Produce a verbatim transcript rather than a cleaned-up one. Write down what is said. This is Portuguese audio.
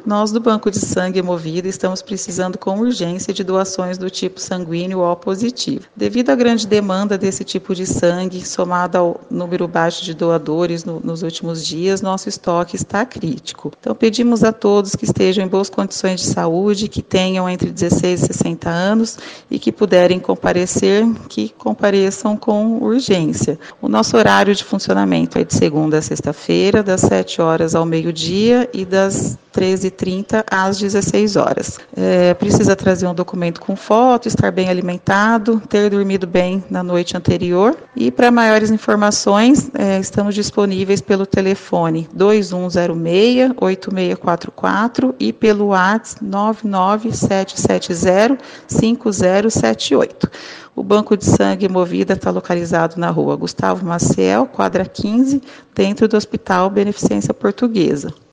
Nós do Banco de Sangue Movida estamos precisando com urgência de doações do tipo sanguíneo O positivo. Devido à grande demanda desse tipo de sangue, somado ao número baixo de doadores no, nos últimos dias, nosso estoque está crítico. Então pedimos a todos que estejam em boas condições de saúde, que tenham entre dezesseis e sessenta anos e que puderem comparecer, que compareçam com urgência. O nosso horário de funcionamento é de segunda a sexta-feira, das sete horas ao meio-dia e das treze e trinta às dezesseis horas. É, precisa trazer um documento com foto, estar bem alimentado, ter dormido bem na noite anterior. E para maiores informações, é, estamos disponíveis pelo telefone dois um zero seis, oito seis quatro quatro e pelo WhatsApp nove nove sete sete zero, cinco zero sete oito. O Banco de Sangue Movida está localizado na rua Gustavo Maciel, quadra quinze, dentro do Hospital Beneficência Portuguesa.